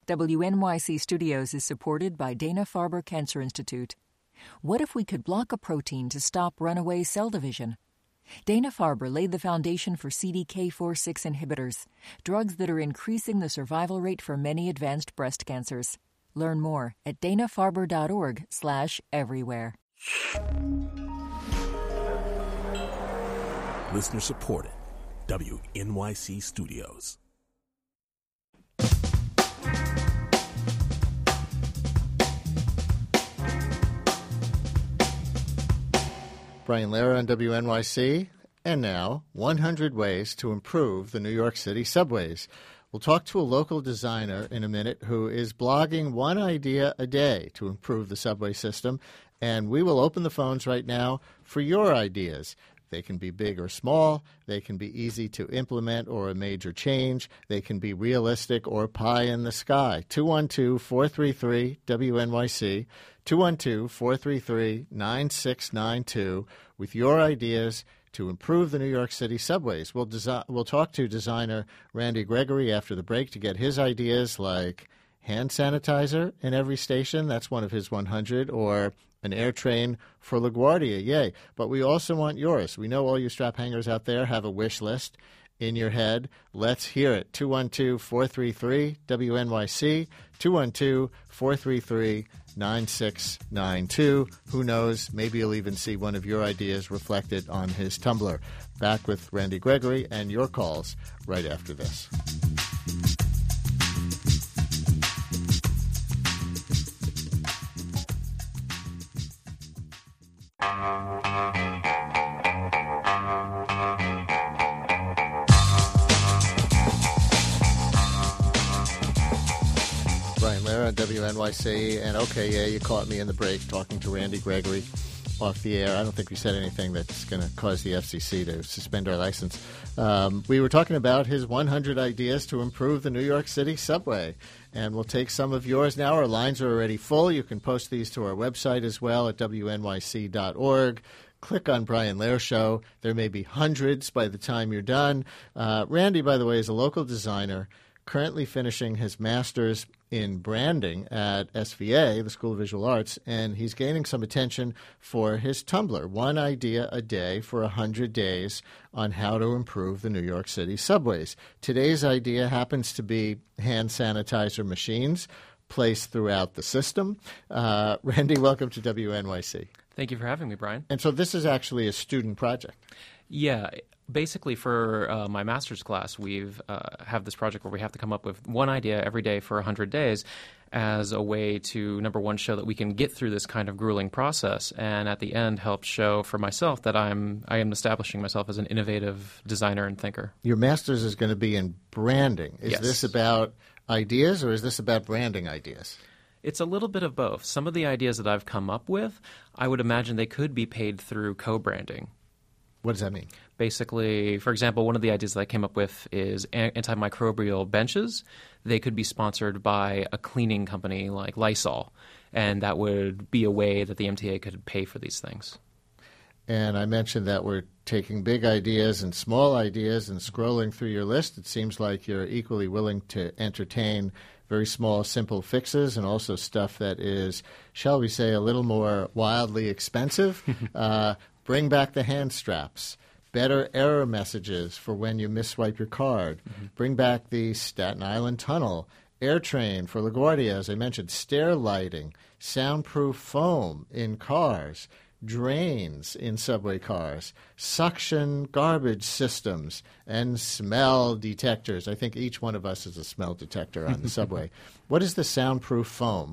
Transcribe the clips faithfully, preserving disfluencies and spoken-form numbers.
W N Y C Studios is supported by Dana-Farber Cancer Institute. What if we could block a protein to stop runaway cell division? Dana-Farber laid the foundation for C D K four six inhibitors, drugs that are increasing the survival rate for many advanced breast cancers. Learn more at dana-farber.org slash everywhere. Listener supported. W N Y C Studios. Brian Lehrer on W N Y C, and now one hundred ways to improve the New York City subways. We'll talk to a local designer in a minute who is blogging one idea a day to improve the subway system, and we will open the phones right now for your ideas. They can be big or small. They can be easy to implement or a major change. They can be realistic or pie in the sky. two one two, four three three, W N Y C, two one two, four three three, nine six nine two with your ideas to improve the New York City subways. We'll, desi- we'll talk to designer Randy Gregory after the break to get his ideas like hand sanitizer in every station. That's one of his one hundred, or an air train for LaGuardia. Yay. But we also want yours. We know all you strap hangers out there have a wish list in your head. Let's hear it. two one two, four three three, W N Y C, two one two, four three three, nine six nine two. Who knows? Maybe you'll even see one of your ideas reflected on his Tumblr. Back with Randy Gregory and your calls right after this. Brian Lehrer on W N Y C, and okay, yeah, you caught me in the break talking to Randy Gregory off the air. I don't think we said anything that's going to cause the F C C to suspend our license. Um, we were talking about his one hundred ideas to improve the New York City subway, and we'll take some of yours now. Our lines are already full. You can post these to our website as well at W N Y C dot org. Click on Brian Lehrer Show. There may be hundreds by the time you're done. Uh, Randy, by the way, is a local designer currently finishing his master's in branding at S V A, the School of Visual Arts, and he's gaining some attention for his Tumblr, one idea a day for one hundred days on how to improve the New York City subways. Today's idea happens to be hand sanitizer machines placed throughout the system. Uh, Randy, welcome to W N Y C. Thank you for having me, Brian. And so this is actually a student project. Yeah. Basically, for uh, my master's class, we've uh, have this project where we have to come up with one idea every day for one hundred days as a way to, number one, show that we can get through this kind of grueling process, and at the end help show for myself that I'm I am establishing myself as an innovative designer and thinker. Your master's is going to be in branding. Is Yes. this about ideas, or is this about branding ideas? It's a little bit of both. Some of the ideas that I've come up with, I would imagine they could be paid through co-branding. What does that mean? Basically, for example, one of the ideas that I came up with is a- antimicrobial benches. They could be sponsored by a cleaning company like Lysol, and that would be a way that the M T A could pay for these things. And I mentioned that we're taking big ideas and small ideas and scrolling through your list. It seems like you're equally willing to entertain very small, simple fixes and also stuff that is, shall we say, a little more wildly expensive. uh, bring back the hand straps. Better error messages for when you misswipe your card. Mm-hmm. Bring back the Staten Island Tunnel. AirTrain for LaGuardia, as I mentioned. Stair lighting. Soundproof foam in cars. Drains in subway cars. Suction garbage systems. And smell detectors. I think each one of us is a smell detector on the subway. What is the soundproof foam?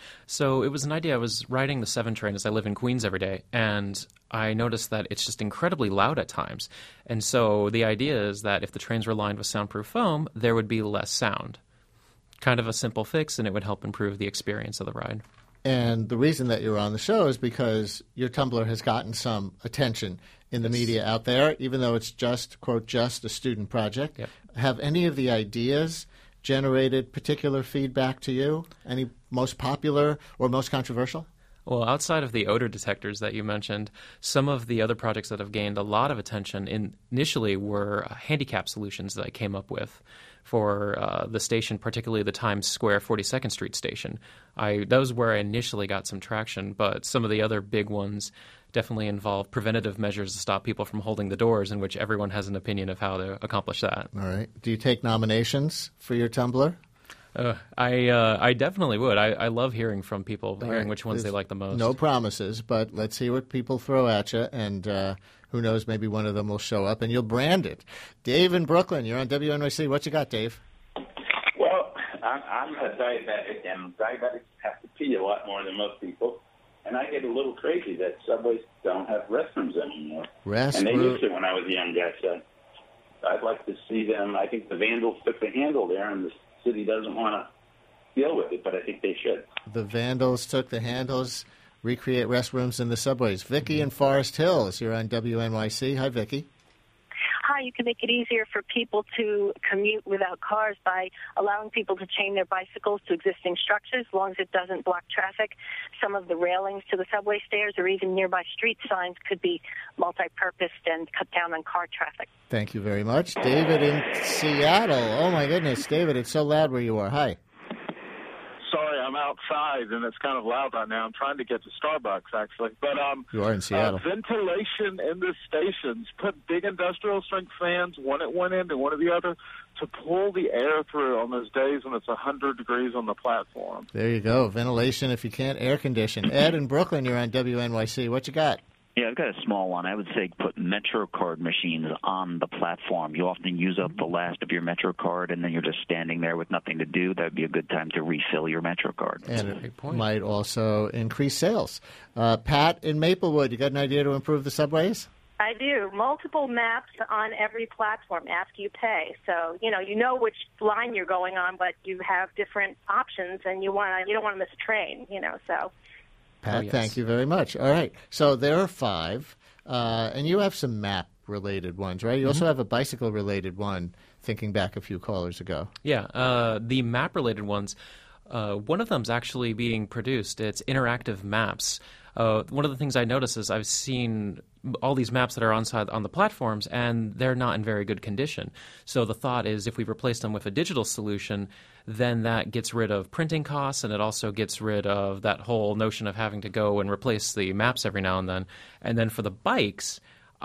So it was an idea. I was riding the seven train as I live in Queens every day, and I noticed that it's just incredibly loud at times. And so the idea is that if the trains were lined with soundproof foam, there would be less sound. Kind of a simple fix, and it would help improve the experience of the ride. And the reason that you're on the show is because your Tumblr has gotten some attention in the yes. media out there, even though it's just, quote, just a student project. Yep. Have any of the ideas generated particular feedback to you? Any most popular or most controversial? Well, outside of the odor detectors that you mentioned, some of the other projects that have gained a lot of attention in, initially were uh, handicap solutions that I came up with for uh, the station, particularly the Times Square forty-second Street station. I, that was where I initially got some traction, but some of the other big ones definitely involve preventative measures to stop people from holding the doors, in which everyone has an opinion of how to accomplish that. All right. Do you take nominations for your Tumblr? Uh, I uh, I definitely would. I, I love hearing from people, All hearing right. which ones There's they like the most. No promises, but let's see what people throw at you, and uh, who knows, maybe one of them will show up, and you'll brand it. Dave in Brooklyn, you're on W N Y C. What you got, Dave? Well, I'm, I'm a diabetic, and diabetics have to pee a lot more than most people, and I get a little crazy that subways don't have restrooms anymore. Restroom. And they used to when I was a young guy, so I'd like to see them. I think the Vandals took the handle there, and the city doesn't want to deal with it, but I think they should. The Vandals took the handles, recreate restrooms in the subways. Vicky in Forest Hills, you're on W N Y C. Hi, Vicky. Hi, you can make it easier for people to commute without cars by allowing people to chain their bicycles to existing structures as long as it doesn't block traffic. Some of the railings to the subway stairs or even nearby street signs could be multi-purposed and cut down on car traffic. Thank you very much. David in Seattle. Oh, my goodness. David, it's so loud where you are. Hi. Sorry, I'm outside, and it's kind of loud right now. I'm trying to get to Starbucks, actually. But um, You are in Seattle. Uh, ventilation in the stations. Put big industrial-strength fans, one at one end and one at the other, to pull the air through on those days when it's one hundred degrees on the platform. There you go. Ventilation if you can't air condition. Ed in Brooklyn, you're on W N Y C. What you got? Yeah, I've got a small one. I would say put MetroCard machines on the platform. You often use up the last of your MetroCard, and then you're just standing there with nothing to do. That would be a good time to refill your MetroCard. And it might also increase sales. Uh, Pat in Maplewood, you got an idea to improve the subways? I do. Multiple maps on every platform after you pay. So, you know, you know which line you're going on, but you have different options, and you want to, you don't want to miss a train, you know, so... Pat, Oh, yes. thank you very much. All right. So there are five, uh, and you have some map-related ones, right? You Mm-hmm. also have a bicycle-related one, thinking back a few callers ago. Yeah, uh, the map-related ones, uh, one of them's actually being produced. It's interactive maps. Uh, one of the things I notice is I've seen all these maps that are on side, on the platforms, and they're not in very good condition. So the thought is if we replace them with a digital solution, then that gets rid of printing costs, and it also gets rid of that whole notion of having to go and replace the maps every now and then. And then for the bikes,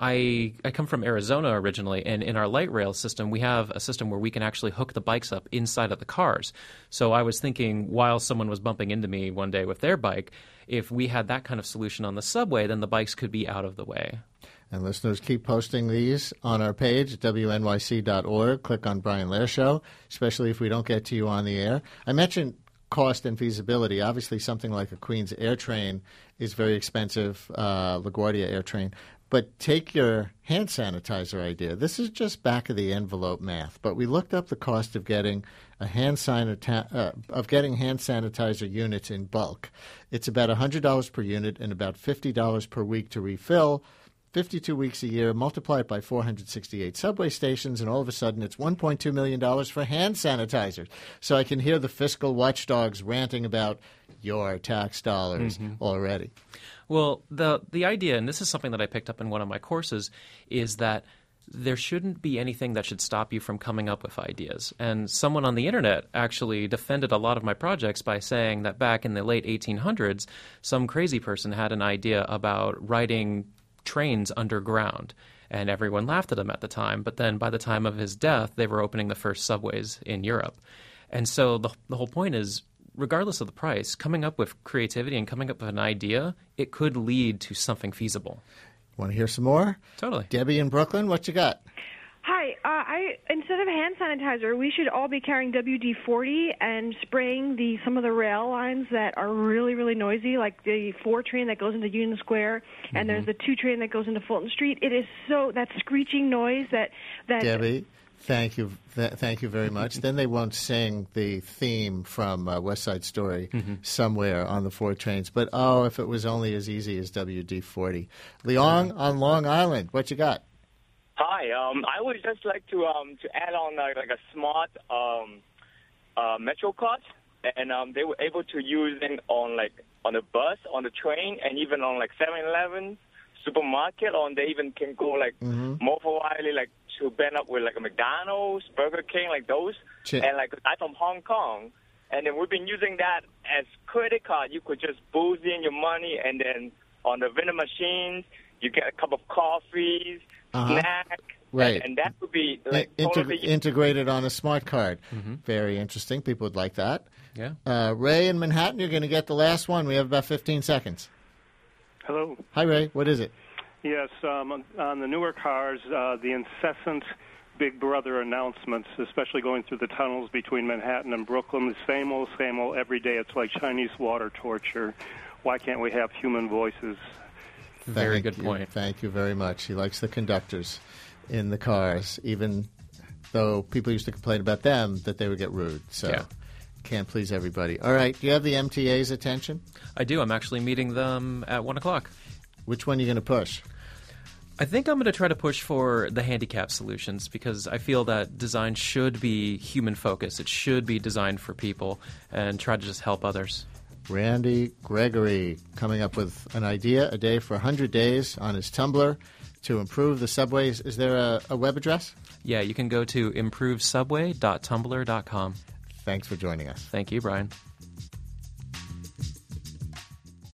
I I come from Arizona originally, and in our light rail system, we have a system where we can actually hook the bikes up inside of the cars. So I was thinking, while someone was bumping into me one day with their bike, if we had that kind of solution on the subway, then the bikes could be out of the way. And listeners, keep posting these on our page at W N Y C dot org. Click on Brian Lehrer Show, especially if we don't get to you on the air. I mentioned cost and feasibility. Obviously, something like a Queens Air Train is very expensive, uh, LaGuardia Air Train. But take your hand sanitizer idea. This is just back-of-the-envelope math. But we looked up the cost of getting a hand sanita- uh, of getting hand sanitizer units in bulk. It's about one hundred dollars per unit and about fifty dollars per week to refill. fifty-two weeks a year, multiply it by four hundred sixty-eight subway stations, and all of a sudden it's one point two million dollars for hand sanitizers. So I can hear the fiscal watchdogs ranting about your tax dollars Mm-hmm. already. Well, the the idea, and this is something that I picked up in one of my courses, is that there shouldn't be anything that should stop you from coming up with ideas. And someone on the internet actually defended a lot of my projects by saying that back in the late eighteen hundreds, some crazy person had an idea about riding trains underground, and everyone laughed at him at the time. But then by the time of his death, they were opening the first subways in Europe. And so the, the whole point is, regardless of the price, coming up with creativity and coming up with an idea, it could lead to something feasible. Want to hear some more? Totally. Debbie in Brooklyn, what you got? Hi. Uh, I instead of hand sanitizer, we should all be carrying W D forty and spraying the some of the rail lines that are really, really noisy, like the four train that goes into Union Square, and Mm-hmm. there's the two train that goes into Fulton Street. It is so that screeching noise that that. Debbie, thank you, th- thank you very much. Then they won't sing the theme from uh, West Side Story Mm-hmm. somewhere on the four trains. But oh, if it was only as easy as W D forty. Leong on Long Island, what you got? Hi, um, I would just like to um, to add on uh, like a smart um, uh, Metro card. and um, they were able to use it on like on the bus, on the train, and even on like seven eleven, supermarket, or they even can go like mm-hmm. more for widely like to band up with like a McDonald's, Burger King, like those, Ch- and like I'm from Hong Kong, and then we've been using that as credit card. You could just booze in your money, and then on the vending machines, you get a cup of coffees, uh-huh. snack, right, and, and that would be like In- totally integ- integrated on a smart card. Mm-hmm. Very interesting. People would like that. Yeah. Uh, Ray in Manhattan, you're going to get the last one. We have about fifteen seconds. Hello. Hi, Ray. What is it? Yes, um, on, on the newer cars, uh, the incessant Big Brother announcements, especially going through the tunnels between Manhattan and Brooklyn, the same old, same old every day. It's like Chinese water torture. Why can't we have human voices? Very Thank good you. point. Thank you very much. He likes the conductors in the cars, even though people used to complain about them that they would get rude. So Yeah. can't please everybody. All right. Do you have the M T A's attention? I do. I'm actually meeting them at one o'clock. Which one are you going to push? I think I'm going to try to push for the handicap solutions because I feel that design should be human-focused. It should be designed for people and try to just help others. Randy Gregory coming up with an idea a day for one hundred days on his Tumblr to improve the subways. Is there a, a web address? Yeah, you can go to improve subway dot tumblr dot com. Thanks for joining us. Thank you, Brian.